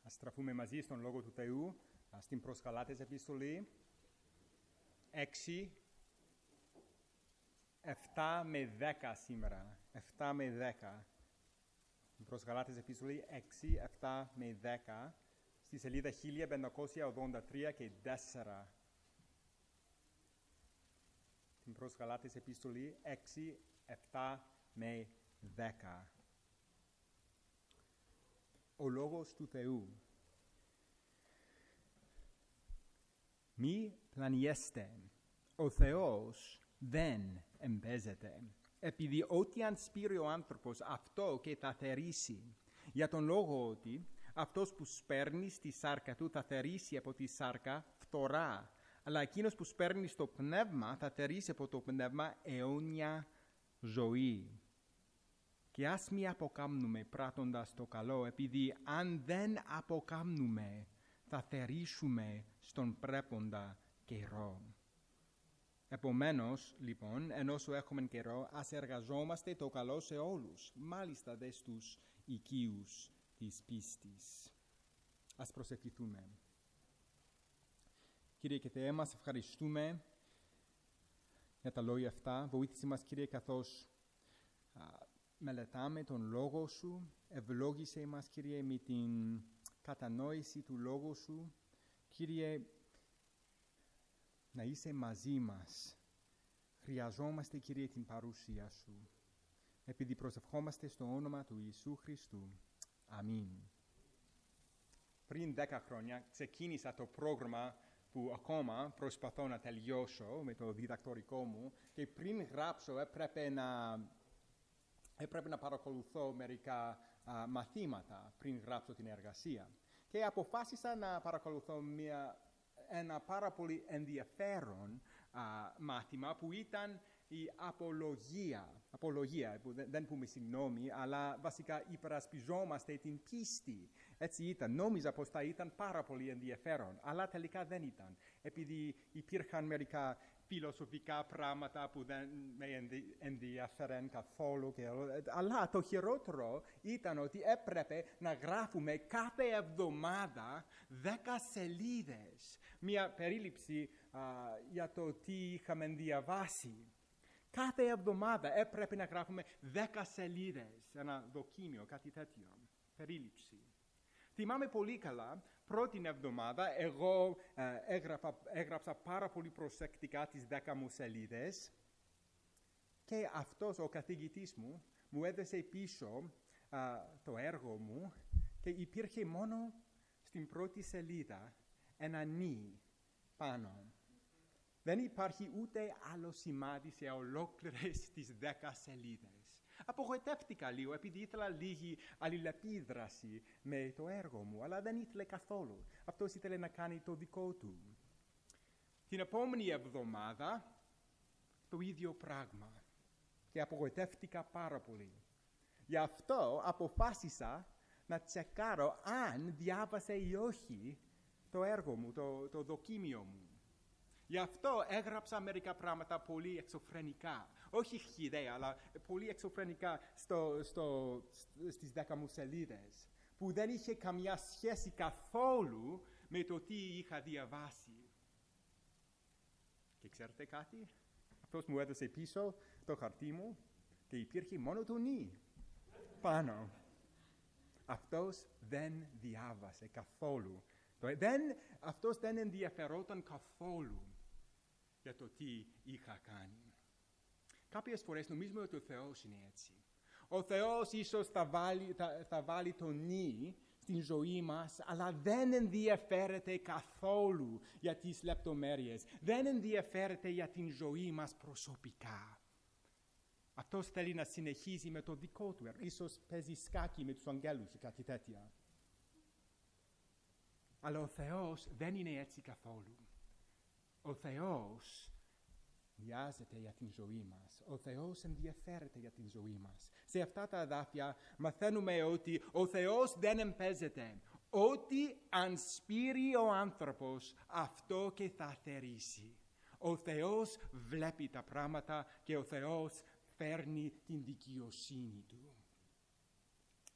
Ας στραφούμε μαζί στον Λόγο του Θεού, στην προς Γαλάτες επιστολή, 6, 7 με 10 σήμερα. 7 με 10. Προς Γαλάτες επιστολή 6, 7 με 10, στη σελίδα 1583 και 4. Την προς Γαλάτες επιστολή 6, 7 με 10. Ο Λόγος του Θεού. Μη πλανιέστε. Ο Θεός δεν εμπέζεται. Επειδή ό,τι αν σπείρει ο άνθρωπος, αυτό και θα θερήσει. Για τον λόγο ότι αυτός που σπέρνει στη σάρκα του θα θερήσει από τη σάρκα φθορά. Αλλά εκείνος που σπέρνει στο πνεύμα θα θερήσει από το πνεύμα αιώνια ζωή. Και ας μη αποκάμνουμε πράττοντας το καλό, επειδή αν δεν αποκάμνουμε θα θερήσουμε στον πρέποντα καιρό. Επομένως, λοιπόν, ενώσου έχουμε καιρό, ας εργαζόμαστε το καλό σε όλους, μάλιστα δε στους οικείους της πίστης. Ας προσευχηθούμε. Κύριε και Θεέ μας, ευχαριστούμε για τα λόγια αυτά. Βοήθησε μας, Κύριε, καθώς μελετάμε τον Λόγο Σου. Ευλόγησε μας, Κύριε, με την κατανόηση του Λόγου Σου. Κύριε, να είσαι μαζί μας. Χρειαζόμαστε, Κύριε, την παρουσία Σου. Επειδή προσευχόμαστε στο όνομα του Ιησού Χριστού. Αμήν. Πριν 10 χρόνια ξεκίνησα το πρόγραμμα που ακόμα προσπαθώ να τελειώσω με το διδακτορικό μου και πριν γράψω έπρεπε να παρακολουθώ μερικά μαθήματα πριν γράψω την εργασία. Και αποφάσισα να παρακολουθώ ένα πάρα πολύ ενδιαφέρον μάθημα που ήταν η απολογία, που δεν πούμε συγγνώμη, αλλά βασικά υπερασπιζόμαστε την πίστη. Έτσι ήταν. Νόμιζα πως θα ήταν πάρα πολύ ενδιαφέρον, αλλά τελικά δεν ήταν. Επειδή υπήρχαν μερικά φιλοσοφικά πράγματα που δεν με ενδιαφέραν καθόλου. Αλλά το χειρότερο ήταν ότι έπρεπε να γράφουμε κάθε εβδομάδα 10 σελίδες. Μια περίληψη για το τι είχαμε διαβάσει. Κάθε εβδομάδα έπρεπε να γράφουμε 10 σελίδες, ένα δοκίμιο, κάτι τέτοιο, περίληψη. Θυμάμαι πολύ καλά, πρώτη εβδομάδα, εγώ έγραψα πάρα πολύ προσεκτικά τις 10 μου σελίδες και αυτός ο καθηγητής μου έδωσε πίσω το έργο μου και υπήρχε μόνο στην πρώτη σελίδα ένα νι πάνω. Δεν υπάρχει ούτε άλλο σημάδι σε ολόκληρες τις 10 σελίδες. Απογοητεύτηκα λίγο επειδή ήθελα λίγη αλληλεπίδραση με το έργο μου, αλλά δεν ήθελε καθόλου. Αυτός ήθελε να κάνει το δικό του. Την επόμενη εβδομάδα το ίδιο πράγμα και απογοητεύτηκα πάρα πολύ. Γι' αυτό αποφάσισα να τσεκάρω αν διάβασε ή όχι το έργο μου, το δοκίμιο μου. Γι' αυτό έγραψα μερικά πράγματα πολύ εξωφρενικά. Όχι χυδαία, αλλά πολύ εξωφρενικά στις 10 μου σελίδες. Που δεν είχε καμιά σχέση καθόλου με το τι είχα διαβάσει. Και ξέρετε κάτι? Αυτός μου έδωσε πίσω το χαρτί μου και υπήρχε μόνο το νι πάνω. Αυτός δεν διάβασε καθόλου. Αυτός δεν ενδιαφερόταν καθόλου για το τι είχα κάνει. Κάποιες φορές νομίζουμε ότι ο Θεός είναι έτσι. Ο Θεός ίσως θα βάλει το νι στην ζωή μας, αλλά δεν ενδιαφέρεται καθόλου για τις λεπτομέρειες. Δεν ενδιαφέρεται για την ζωή μας προσωπικά. Αυτός θέλει να συνεχίσει με το δικό του έργο. Ίσως παίζει σκάκι με τους αγγέλους ή κάτι τέτοια. Αλλά ο Θεός δεν είναι έτσι καθόλου. Ο Θεός νοιάζεται για την ζωή μας. Ο Θεός ενδιαφέρεται για την ζωή μας. Σε αυτά τα εδάφια μαθαίνουμε ότι ο Θεός δεν εμπέζεται. Ό,τι αν σπείρει ο άνθρωπος, αυτό και θα θερήσει. Ο Θεός βλέπει τα πράγματα και ο Θεός φέρνει την δικαιοσύνη Του.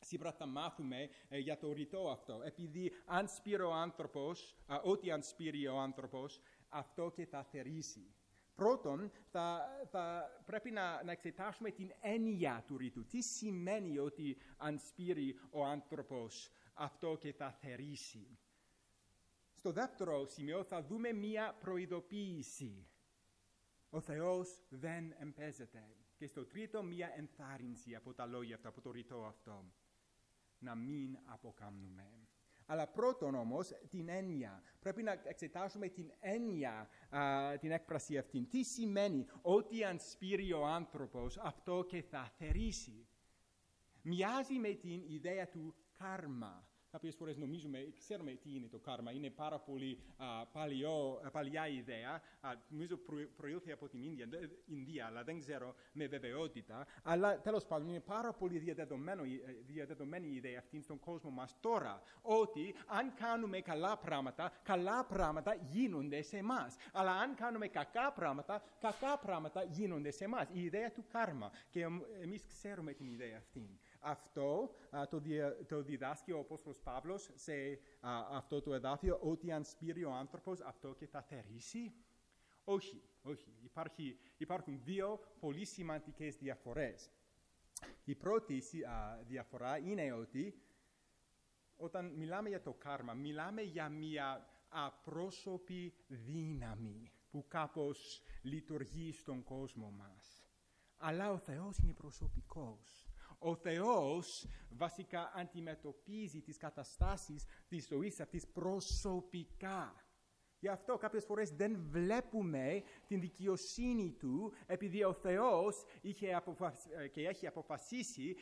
Σήμερα θα μάθουμε για το ρητό αυτό. Επειδή αν σπείρει ο άνθρωπος, ό,τι αν σπείρει ο άνθρωπος, αυτό και θα θερήσει. Πρώτον, θα πρέπει να εξετάσουμε την έννοια του ρητού. Τι σημαίνει ότι αν σπείρει ο άνθρωπος, αυτό και θα θερήσει. Στο δεύτερο σημείο θα δούμε μία προειδοποίηση. Ο Θεός δεν εμπέζεται. Και στο τρίτο μία ενθάρρυνση από τα λόγια αυτά, από το ρητό αυτό. Να μην αποκάμνουμε. Αλλά πρώτον όμως την έννοια. Πρέπει να εξετάσουμε την έννοια, την έκφραση αυτή. Τι σημαίνει ότι αν σπείρει ο άνθρωπος αυτό και θα θερήσει. Μοιάζει με την ιδέα του κάρμα. Κάποιες φορές ξέρουμε τι είναι το κάρμα. Είναι πάρα πολύ παλιά ιδέα. Νομίζω προήλθε από την Ινδία, αλλά δεν ξέρω με βεβαιότητα. Αλλά τέλος πάντων είναι πάρα πολύ διαδεδομένη η ιδέα αυτή στον κόσμο μας τώρα. Ότι αν κάνουμε καλά πράγματα γίνονται σε εμάς. Αλλά αν κάνουμε κακά πράγματα γίνονται σε εμάς. Η ιδέα του κάρμα. Και εμείς ξέρουμε την ιδέα αυτή. Αυτό το διδάσκει ο Απόστολος Παύλος σε αυτό το εδάφιο, ότι αν σπείρει ο άνθρωπος αυτό και θα θερήσει. Όχι. Υπάρχουν δύο πολύ σημαντικές διαφορές. Η πρώτη διαφορά είναι ότι όταν μιλάμε για το κάρμα, μιλάμε για μια απρόσωπη δύναμη που κάπως λειτουργεί στον κόσμο μας. Αλλά ο Θεός είναι προσωπικός. Ο Θεός βασικά αντιμετωπίζει τις καταστάσεις της ζωής αυτής προσωπικά. Γι' αυτό κάποιες φορές δεν βλέπουμε την δικαιοσύνη Του, επειδή ο Θεός έχει αποφασίσει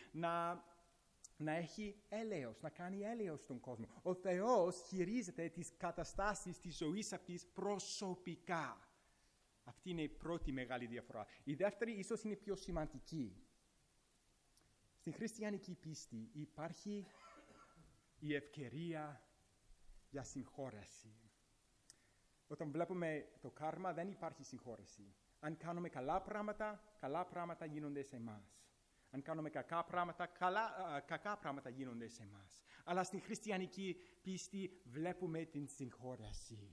να έχει έλεος, να κάνει έλεος στον κόσμο. Ο Θεός χειρίζεται τις καταστάσεις της ζωής αυτής προσωπικά. Αυτή είναι η πρώτη μεγάλη διαφορά. Η δεύτερη ίσως είναι πιο σημαντική. Στην χριστιανική πίστη υπάρχει η ευκαιρία για συγχώρεση. Όταν βλέπουμε το κάρμα δεν υπάρχει συγχώρεση. Αν κάνουμε καλά πράγματα γίνονται σε εμάς. Αν κάνουμε κακά πράγματα γίνονται σε εμάς. Αλλά στην χριστιανική πίστη βλέπουμε την συγχώρεση.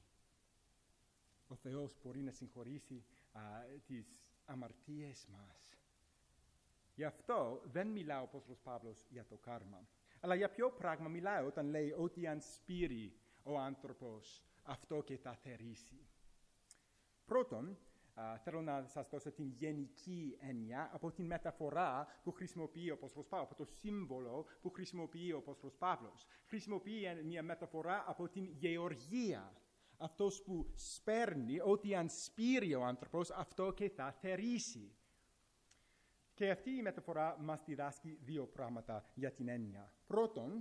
Ο Θεός μπορεί να συγχωρήσει τις αμαρτίες μας. Γι' αυτό δεν μιλάει ο Απόστολος Παύλος για το κάρμα. Αλλά για ποιο πράγμα μιλάει όταν λέει ότι αν σπείρει ο άνθρωπος αυτό και θα θερήσει. Πρώτον, θέλω να σας δώσω την γενική έννοια από την μεταφορά που χρησιμοποιεί ο Απόστολος Παύλος, από το σύμβολο που χρησιμοποιεί ο Απόστολος Παύλος. Χρησιμοποιεί μια μεταφορά από την γεωργία. Αυτός που σπέρνει, ότι αν σπείρει ο άνθρωπος αυτό και θα θερήσει. Και αυτή η μεταφορά μας διδάσκει δύο πράγματα για την έννοια. Πρώτον,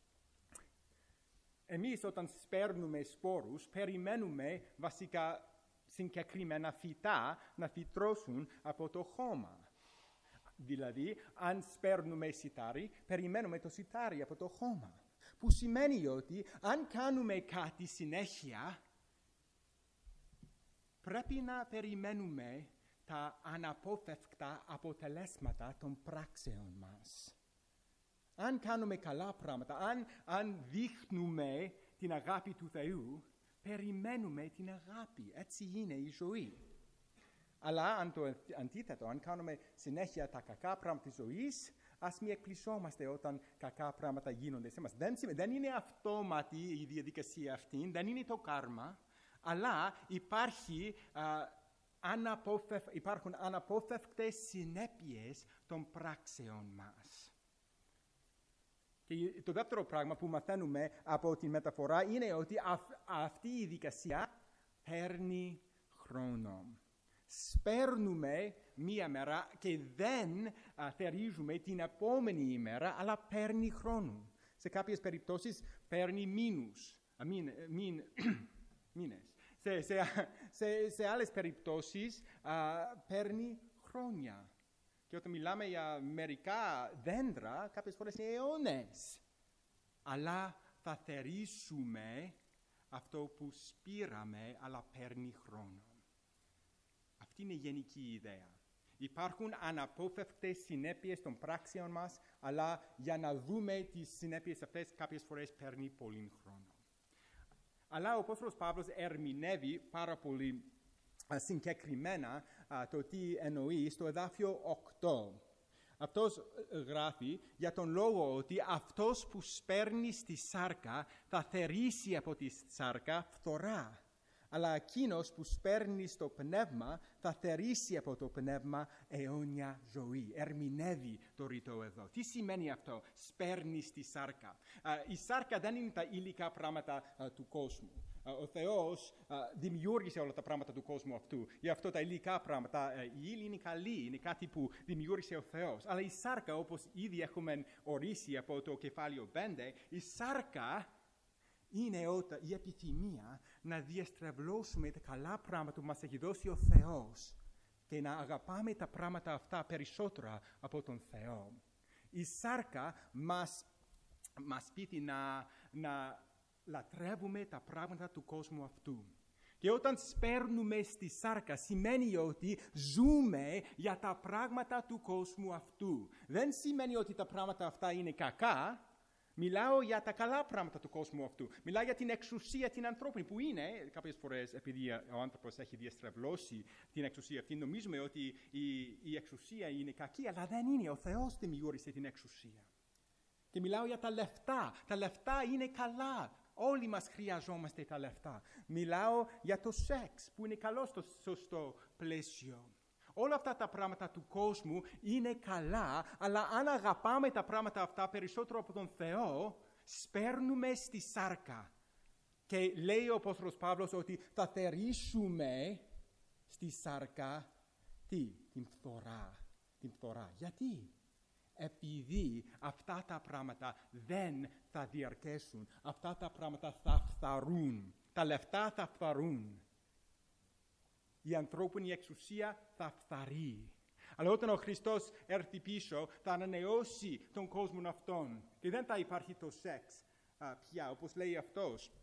εμείς όταν σπέρνουμε σπόρους, περιμένουμε βασικά συγκεκριμένα φυτά να φυτρώσουν από το χώμα. Δηλαδή, αν σπέρνουμε σιτάρι, περιμένουμε το σιτάρι από το χώμα. Που σημαίνει ότι αν κάνουμε κάτι συνέχεια, πρέπει να περιμένουμε τα αναπόφευκτα αποτελέσματα των πράξεων μας. Αν κάνουμε καλά πράγματα, αν δείχνουμε την αγάπη του Θεού, περιμένουμε την αγάπη. Έτσι είναι η ζωή. Αλλά αν το αντίθετο, αν κάνουμε συνέχεια τα κακά πράγματα της ζωής, ας μην εκπλησόμαστε όταν κακά πράγματα γίνονται σε μας. Δεν είναι αυτόματη η διαδικασία αυτή, δεν είναι το κάρμα, αλλά υπάρχουν αναπόφευκτες συνέπειες των πράξεων μας. Και το δεύτερο πράγμα που μαθαίνουμε από τη μεταφορά είναι ότι αυτή η δικασία παίρνει χρόνο. Σπέρνουμε μία μέρα και δεν θερίζουμε την επόμενη ημέρα, αλλά παίρνει χρόνο. Σε κάποιες περιπτώσεις παίρνει μήνες. Σε άλλες περιπτώσεις παίρνει χρόνια. Και όταν μιλάμε για μερικά δέντρα, κάποιες φορές είναι αιώνες. Αλλά θα θερίσουμε αυτό που σπήραμε, αλλά παίρνει χρόνο. Αυτή είναι η γενική ιδέα. Υπάρχουν αναπόφευκτες συνέπειες των πράξεων μας, αλλά για να δούμε τις συνέπειες αυτές κάποιες φορές παίρνει πολύ χρόνο. Αλλά ο Απόστολος Παύλος ερμηνεύει πάρα πολύ συγκεκριμένα το τι εννοεί στο εδάφιο 8. Αυτός γράφει για τον λόγο ότι αυτός που σπέρνει στη σάρκα θα θερήσει από τη σάρκα φθορά. Αλλά εκείνος που σπέρνει στο πνεύμα θα θερήσει από το πνεύμα αιώνια ζωή. Ερμηνεύει το ρητό εδώ. Τι σημαίνει αυτό, σπέρνει στη σάρκα? Η σάρκα δεν είναι τα υλικά πράγματα του κόσμου. Ο Θεός δημιούργησε όλα τα πράγματα του κόσμου αυτού. Γι' αυτό τα υλικά πράγματα, η ύλη είναι καλή, είναι κάτι που δημιούργησε ο Θεός. Αλλά η σάρκα, όπως ήδη έχουμε ορίσει από το κεφάλαιο 5, η σάρκα είναι η επιθυμία να διαστρεβλώσουμε τα καλά πράγματα που μας έχει δώσει ο Θεός και να αγαπάμε τα πράγματα αυτά περισσότερα από τον Θεό. Η σάρκα μας πείθει να λατρεύουμε τα πράγματα του κόσμου αυτού. Και όταν σπέρνουμε στη σάρκα σημαίνει ότι ζούμε για τα πράγματα του κόσμου αυτού. Δεν σημαίνει ότι τα πράγματα αυτά είναι κακά. Μιλάω για τα καλά πράγματα του κόσμου αυτού. Μιλάω για την εξουσία την ανθρώπινη που είναι, κάποιες φορές επειδή ο άνθρωπος έχει διαστρεβλώσει την εξουσία αυτή, νομίζουμε ότι η εξουσία είναι κακή, αλλά δεν είναι. Ο Θεός δημιούργησε την εξουσία. Και μιλάω για τα λεφτά. Τα λεφτά είναι καλά. Όλοι μας χρειαζόμαστε τα λεφτά. Μιλάω για το σεξ που είναι καλό στο σωστό πλαίσιο. Όλα αυτά τα πράγματα του κόσμου είναι καλά, αλλά αν αγαπάμε τα πράγματα αυτά περισσότερο από τον Θεό, σπέρνουμε στη σάρκα. Και λέει ο Απόστολος Παύλος ότι θα θερήσουμε στη σάρκα την φθορά. Γιατί? Επειδή αυτά τα πράγματα δεν θα διαρκέσουν. Αυτά τα πράγματα θα φθαρούν. Τα λεφτά θα φθαρούν. Η ανθρώπινη εξουσία θα φθαρεί. Αλλά όταν ο Χριστός έρθει πίσω, θα ανανεώσει τον κόσμο αυτόν. Και δεν θα υπάρχει το σεξ πια, όπως λέει αυτός.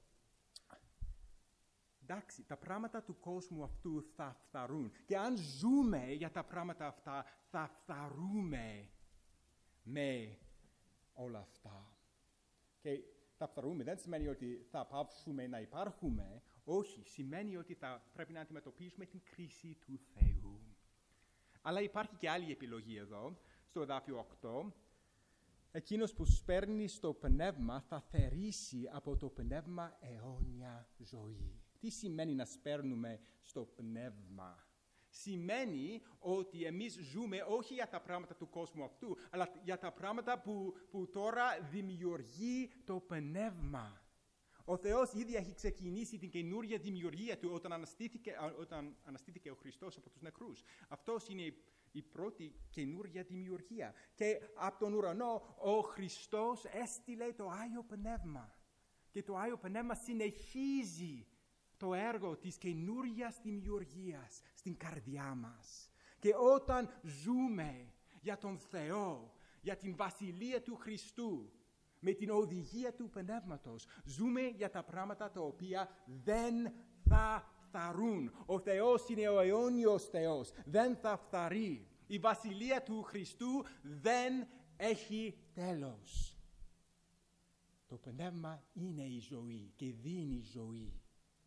Εντάξει, τα πράγματα του κόσμου αυτού θα φθαρούν. Και αν ζούμε για τα πράγματα αυτά, θα φθαρούμε με όλα αυτά. Και θα φθαρούμε δεν σημαίνει ότι θα πάψουμε να υπάρχουμε. Όχι, σημαίνει ότι θα πρέπει να αντιμετωπίσουμε την κρίση του Θεού. Αλλά υπάρχει και άλλη επιλογή εδώ, στο εδάφιο 8. Εκείνος που σπέρνει στο πνεύμα θα θερήσει από το πνεύμα αιώνια ζωή. Τι σημαίνει να σπέρνουμε στο πνεύμα? Σημαίνει ότι εμείς ζούμε όχι για τα πράγματα του κόσμου αυτού, αλλά για τα πράγματα που τώρα δημιουργεί το πνεύμα. Ο Θεός ήδη έχει ξεκινήσει την καινούργια δημιουργία του όταν αναστήθηκε ο Χριστός από τους νεκρούς. Αυτός είναι η πρώτη καινούργια δημιουργία. Και από τον ουρανό ο Χριστός έστειλε το Άγιο Πνεύμα. Και το Άγιο Πνεύμα συνεχίζει το έργο της καινούργιας δημιουργίας στην καρδιά μας. Και όταν ζούμε για τον Θεό, για την Βασιλεία του Χριστού, με την οδηγία του Πνεύματος, ζούμε για τα πράγματα τα οποία δεν θα φθαρούν. Ο Θεός είναι ο αιώνιος Θεός, δεν θα φθαρεί. Η Βασιλεία του Χριστού δεν έχει τέλος. Το Πνεύμα είναι η ζωή και δίνει ζωή.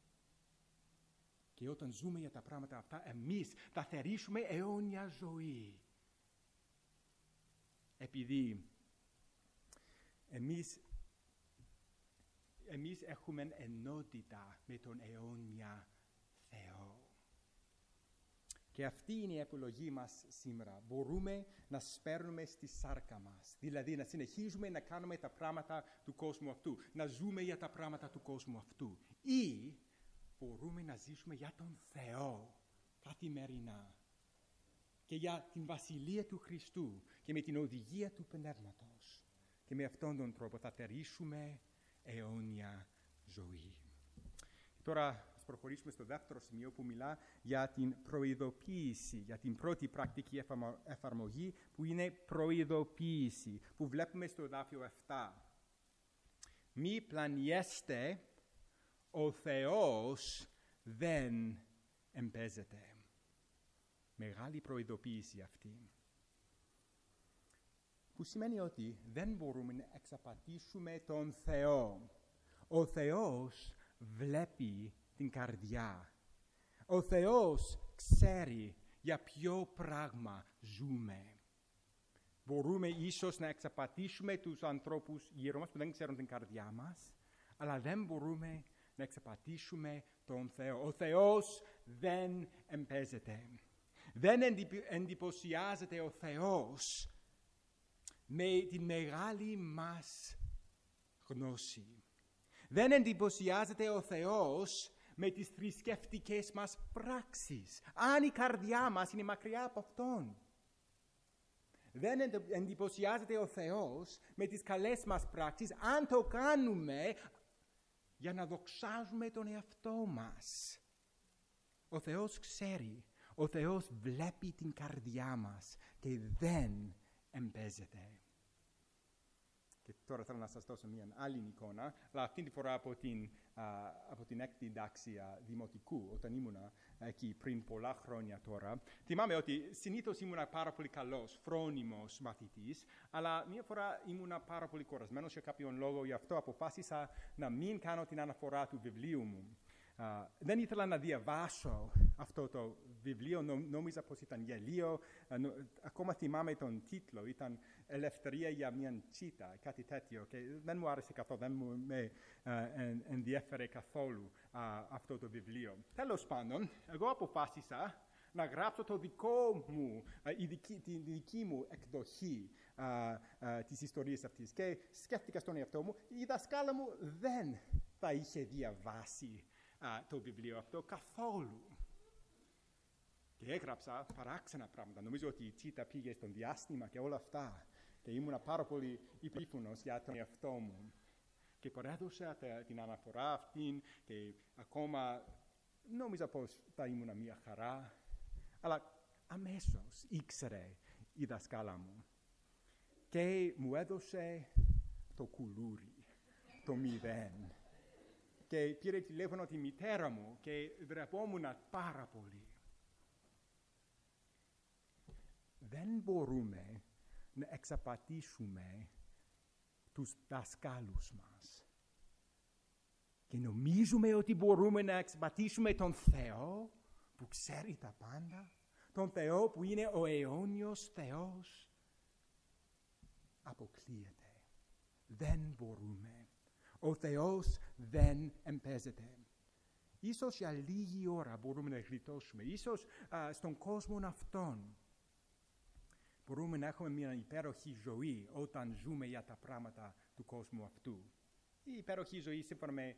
Και όταν ζούμε για τα πράγματα αυτά, εμείς θα θερήσουμε αιώνια ζωή. Επειδή εμείς έχουμε ενότητα με τον αιώνια Θεό. Και αυτή είναι η επιλογή μας σήμερα. Μπορούμε να σπέρνουμε στη σάρκα μας. Δηλαδή να συνεχίζουμε να κάνουμε τα πράγματα του κόσμου αυτού. Να ζούμε για τα πράγματα του κόσμου αυτού. Ή μπορούμε να ζήσουμε για τον Θεό καθημερινά. Και για την Βασιλεία του Χριστού. Και με την οδηγία του Πνεύματος. Και με αυτόν τον τρόπο θα θερήσουμε αιώνια ζωή. Τώρα ας προχωρήσουμε στο δεύτερο σημείο που μιλά για την προειδοποίηση, για την πρώτη πρακτική εφαρμογή που είναι προειδοποίηση, που βλέπουμε στο εδάφιο 7. Μη πλανιέστε, ο Θεός δεν εμπέζεται. Μεγάλη προειδοποίηση αυτή. Που σημαίνει ότι δεν μπορούμε να εξαπατήσουμε τον Θεό. Ο Θεός βλέπει την καρδιά. Ο Θεός ξέρει για ποιο πράγμα ζούμε. Μπορούμε ίσως να εξαπατήσουμε τους ανθρώπους γύρω μας που δεν ξέρουν την καρδιά μας, αλλά δεν μπορούμε να εξαπατήσουμε τον Θεό. Ο Θεός δεν εμπέζεται. Δεν εντυπωσιάζεται ο Θεός με την μεγάλη μας γνώση. Δεν εντυπωσιάζεται ο Θεός με τις θρησκευτικές μας πράξεις, αν η καρδιά μας είναι μακριά από Αυτόν. Δεν εντυπωσιάζεται ο Θεός με τις καλές μας πράξεις, αν το κάνουμε για να δοξάζουμε τον εαυτό μας. Ο Θεός ξέρει, ο Θεός βλέπει την καρδιά μας και δεν εμπέζεται. Και τώρα θέλω να σας δώσω μια άλλη εικόνα, αλλά αυτή τη φορά από την έκτη τάξη δημοτικού, όταν ήμουνα εκεί πριν πολλά χρόνια τώρα. Θυμάμαι ότι συνήθως ήμουνα πάρα πολύ καλός, φρόνιμος μαθητής, αλλά μια φορά ήμουνα πάρα πολύ κουρασμένος για κάποιον λόγο, γι' αυτό αποφάσισα να μην κάνω την αναφορά του βιβλίου μου. Δεν ήθελα να διαβάσω αυτό το βιβλίο, νόμιζα πως ήταν γελίο. Ακόμα θυμάμαι τον τίτλο, ήταν «Ελευθερία για μια τσίτα», κάτι τέτοιο. Και δεν μου άρεσε καθόλου, δεν με ενδιέφερε καθόλου αυτό το βιβλίο. Τέλος πάντων, εγώ αποφάσισα να γράψω το δικό μου, τη δική μου εκδοχή της ιστορίας αυτής. Και σκέφτηκα στον εαυτό μου, η δασκάλα μου δεν θα είχε διαβάσει το βιβλίο αυτό καθόλου. Και έγραψα παράξενα πράγματα. Νομίζω ότι η τσίτα πήγε στον διάστημα και όλα αυτά. Και ήμουνα πάρα πολύ υπερήφανος για τον εαυτό μου. Και παρέδωσα την αναφορά αυτήν και ακόμα νόμιζα πως θα ήμουνα μια χαρά. Αλλά αμέσως ήξερε η δασκάλα μου. Και μου έδωσε το κουλούρι, το 0. Και πήρε τηλέφωνο τη μητέρα μου και ντρεπόμουν πάρα πολύ. Δεν μπορούμε να εξαπατήσουμε τους δασκάλους μας. Και νομίζουμε ότι μπορούμε να εξαπατήσουμε τον Θεό που ξέρει τα πάντα, τον Θεό που είναι ο αιώνιος Θεός. Αποκλείεται. Δεν μπορούμε. Ο Θεός δεν εμπέζεται. Ίσως για λίγη ώρα μπορούμε να γλιτώσουμε. Ίσως στον κόσμο αυτόν μπορούμε να έχουμε μια υπέροχη ζωή όταν ζούμε για τα πράγματα του κόσμου αυτού. Η υπέροχη ζωή σύμφωνα με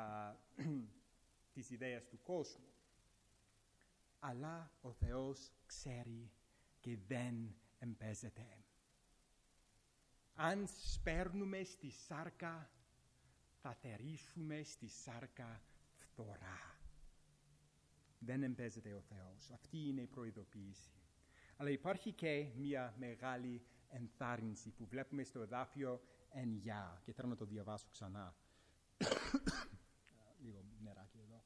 τις ιδέες του κόσμου. Αλλά ο Θεός ξέρει και δεν εμπέζεται. Αν σπέρνουμε στη σάρκα, θα θερήσουμε στη σάρκα φθορά. Δεν εμπέζεται ο Θεός. Αυτή είναι η προειδοποίηση. Αλλά υπάρχει και μια μεγάλη ενθάρρυνση που βλέπουμε στο εδάφιο 9. Και θέλω να το διαβάσω ξανά. Λίγο νεράκι εδώ.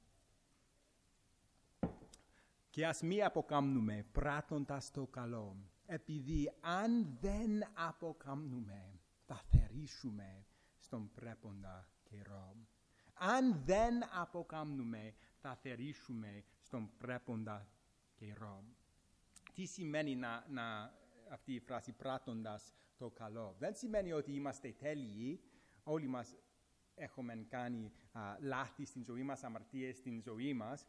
Και ας μη αποκάμνουμε πράττοντας το καλό, επειδή αν δεν αποκάμνουμε, θα θερήσουμε στον πρέποντα καιρό. Αν δεν αποκάμνουμε, θα θερήσουμε στον πρέποντα καιρό. Τι σημαίνει αυτή η φράση πράττοντας το καλό? Δεν σημαίνει ότι είμαστε τέλειοι, όλοι μας έχουμε κάνει λάθη στην ζωή μας, αμαρτίες στην ζωή μας.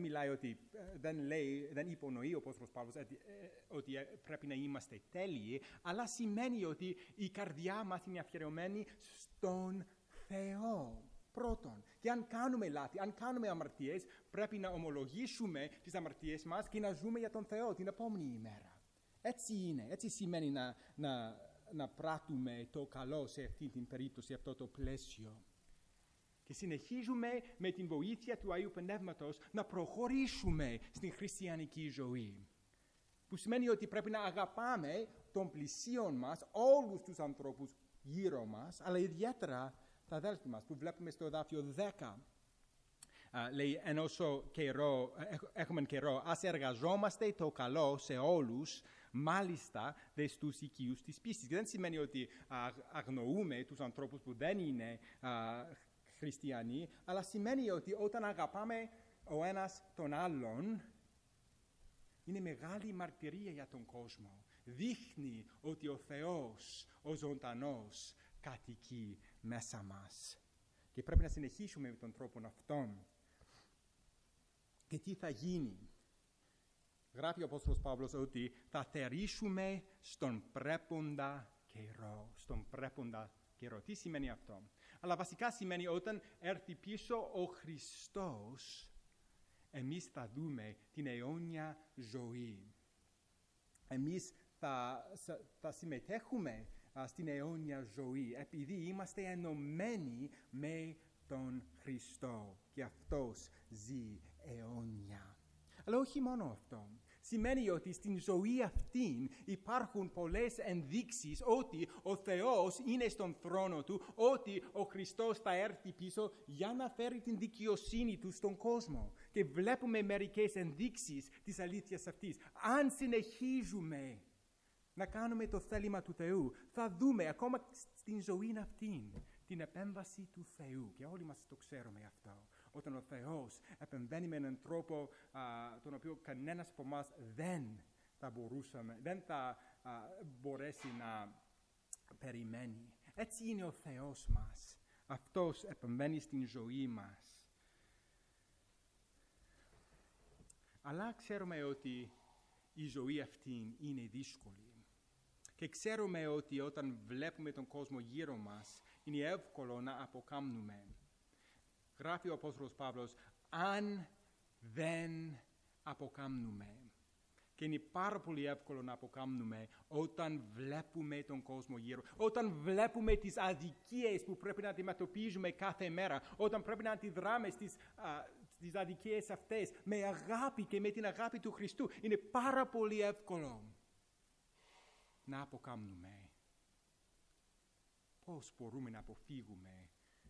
Δεν υπονοεί ο Απόστολος Παύλος ότι πρέπει να είμαστε τέλειοι, αλλά σημαίνει ότι η καρδιά μας είναι αφιερωμένη στον Θεό. Πρώτον, και αν κάνουμε λάθη, αν κάνουμε αμαρτίες, πρέπει να ομολογήσουμε τις αμαρτίες μας και να ζούμε για τον Θεό την επόμενη ημέρα. Έτσι είναι, έτσι σημαίνει να πράττουμε το καλό σε αυτή την περίπτωση, σε αυτό το πλαίσιο. Και συνεχίζουμε με την βοήθεια του Αγίου Πνεύματος να προχωρήσουμε στην χριστιανική ζωή. Που σημαίνει ότι πρέπει να αγαπάμε τον πλησίον μας, όλους τους ανθρώπους γύρω μας, αλλά ιδιαίτερα τα αδέλφια μας που βλέπουμε στο εδάφιο 10. λέει ενώ έχουμε καιρό, ας εργαζόμαστε το καλό σε όλους, μάλιστα δε στους οικείους της πίστης. Και δεν σημαίνει ότι αγνοούμε τους ανθρώπους που δεν είναι χριστιανοί, αλλά σημαίνει ότι όταν αγαπάμε ο ένας τον άλλον, είναι μεγάλη μαρτυρία για τον κόσμο. Δείχνει ότι ο Θεός, ο ζωντανός, κατοικεί μέσα μας. Και πρέπει να συνεχίσουμε με τον τρόπο αυτόν. Και τι θα γίνει? Γράφει ο Απόστολος Παύλος ότι θα θερήσουμε στον πρέποντα καιρό. Στον πρέποντα καιρό. Τι σημαίνει αυτό? Αλλά βασικά σημαίνει όταν έρθει πίσω ο Χριστός, εμείς θα δούμε την αιώνια ζωή. Εμείς θα συμμετέχουμε στην αιώνια ζωή, επειδή είμαστε ενωμένοι με τον Χριστό και αυτός ζει αιώνια. Αλλά όχι μόνο αυτό. Σημαίνει ότι στην ζωή αυτήν υπάρχουν πολλές ενδείξεις ότι ο Θεός είναι στον θρόνο Του, ότι ο Χριστός θα έρθει πίσω για να φέρει την δικαιοσύνη Του στον κόσμο. Και βλέπουμε μερικές ενδείξεις της αλήθειας αυτής. Αν συνεχίζουμε να κάνουμε το θέλημα του Θεού, θα δούμε ακόμα στην ζωή αυτήν την επέμβαση του Θεού. Και όλοι μας το ξέρουμε αυτό. Όταν ο Θεός επεμβαίνει με έναν τρόπο τον οποίο κανένας από εμάς δεν θα μπορέσει να περιμένει. Έτσι είναι ο Θεός μας. Αυτός επεμβαίνει στην ζωή μας. Αλλά ξέρουμε ότι η ζωή αυτή είναι δύσκολη. Και ξέρουμε ότι όταν βλέπουμε τον κόσμο γύρω μας, είναι εύκολο να αποκάμνουμε. Γράφει ο Απόστολος Παύλος, αν δεν αποκάμνουμε. Και είναι πάρα πολύ εύκολο να αποκάμνουμε όταν βλέπουμε τον κόσμο γύρω. Όταν βλέπουμε τις αδικίες που πρέπει να αντιμετωπίζουμε κάθε μέρα. Όταν πρέπει να αντιδράμε στις αδικίες αυτές με αγάπη και με την αγάπη του Χριστού. Είναι πάρα πολύ εύκολο να αποκάμνουμε. Πώς μπορούμε να αποφύγουμε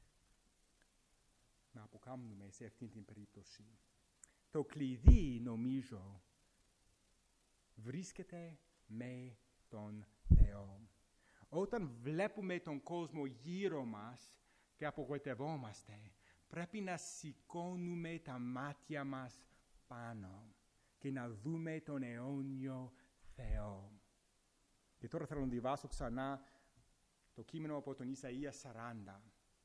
να αποκάμνουμε σε αυτήν την περίπτωση? Το κλειδί, νομίζω, βρίσκεται με τον Θεό. Όταν βλέπουμε τον κόσμο γύρω μας και απογοητευόμαστε, πρέπει να σηκώνουμε τα μάτια μας πάνω και να δούμε τον αιώνιο Θεό. Και τώρα θέλω να διαβάσω ξανά το κείμενο από τον Ισαΐα 40.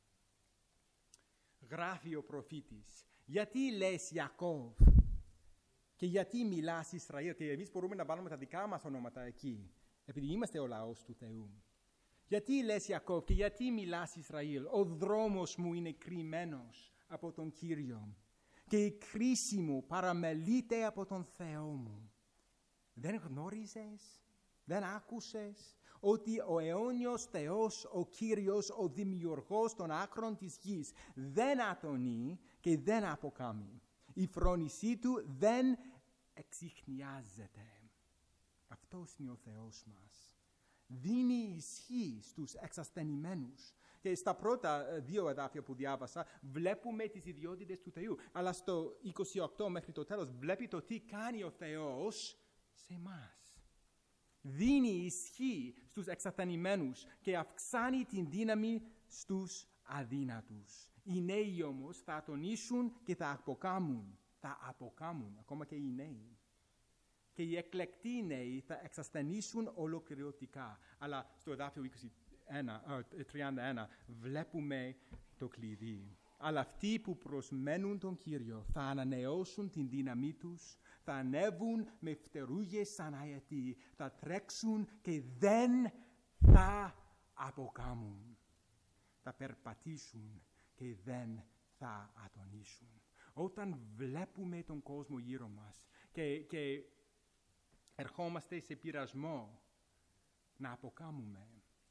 Γράφει ο προφήτης, γιατί λες Ιακώβ και γιατί μιλάς Ισραήλ? Και εμείς μπορούμε να βάλουμε τα δικά μας ονόματα εκεί, επειδή είμαστε ο λαός του Θεού. Γιατί λες Ιακώβ και γιατί μιλάς Ισραήλ? Ο δρόμος μου είναι κρυμμένος από τον Κύριο και η κρίση μου παραμελείται από τον Θεό μου. Δεν γνώριζες, δεν άκουσες ότι ο αιώνιος Θεός, ο Κύριος, ο δημιουργός των άκρων της γης, δεν ατονεί και δεν αποκάμει. Η φρόνησή Του δεν εξιχνιάζεται. Αυτός είναι ο Θεός μας. Δίνει ισχύ στους εξασθενημένους. Και στα πρώτα δύο εδάφια που διάβασα βλέπουμε τις ιδιότητες του Θεού. Αλλά στο 28 μέχρι το τέλος βλέπει το τι κάνει ο Θεός σε εμάς. Δίνει ισχύ στους εξασθενημένους και αυξάνει την δύναμη στους αδύνατους. Οι νέοι όμως θα ατονίσουν και θα αποκάμουν, ακόμα και οι νέοι. Και οι εκλεκτοί νέοι θα εξασθενήσουν ολοκληρωτικά. Αλλά στο εδάφιο 31 βλέπουμε το κλειδί. Αλλά αυτοί που προσμένουν τον Κύριο θα ανανεώσουν την δύναμή τους, θα ανέβουν με φτερούγες σαν αετοί, θα τρέξουν και δεν θα αποκάμουν. Θα περπατήσουν και δεν θα ατονίσουν. Όταν βλέπουμε τον κόσμο γύρω μας και ερχόμαστε σε πειρασμό να αποκάμουμε,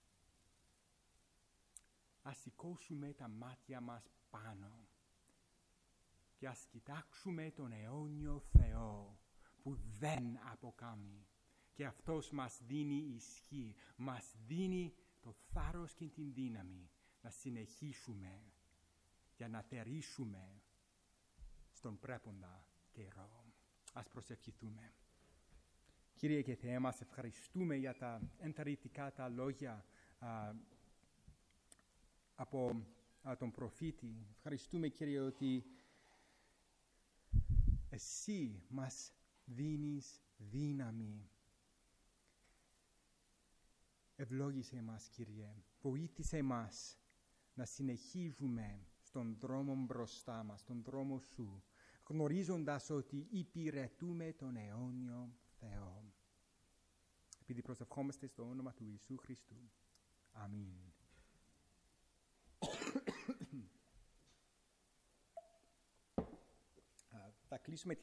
ας σηκώσουμε τα μάτια μας πάνω και ας κοιτάξουμε τον αιώνιο Θεό που δεν αποκάμει. Και αυτός μας δίνει ισχύ, μας δίνει το θάρρος και την δύναμη να συνεχίσουμε για να θερήσουμε τον πρέποντα καιρό. Ας προσευχηθούμε. Κύριε και Θεέ μας, ευχαριστούμε για τα ενθαρρυντικά τα λόγια από τον προφήτη. Ευχαριστούμε, Κύριε, ότι Εσύ μας δίνεις δύναμη. Ευλόγησέ μας, Κύριε. Βοήθησέ μας να συνεχίζουμε στον δρόμο μπροστά μας, στον δρόμο Σου, γνωρίζοντας ότι υπηρετούμε τον αιώνιο Θεό. Επειδή προσευχόμαστε στο όνομα του Ιησού Χριστού. Αμήν. Θα κλείσουμε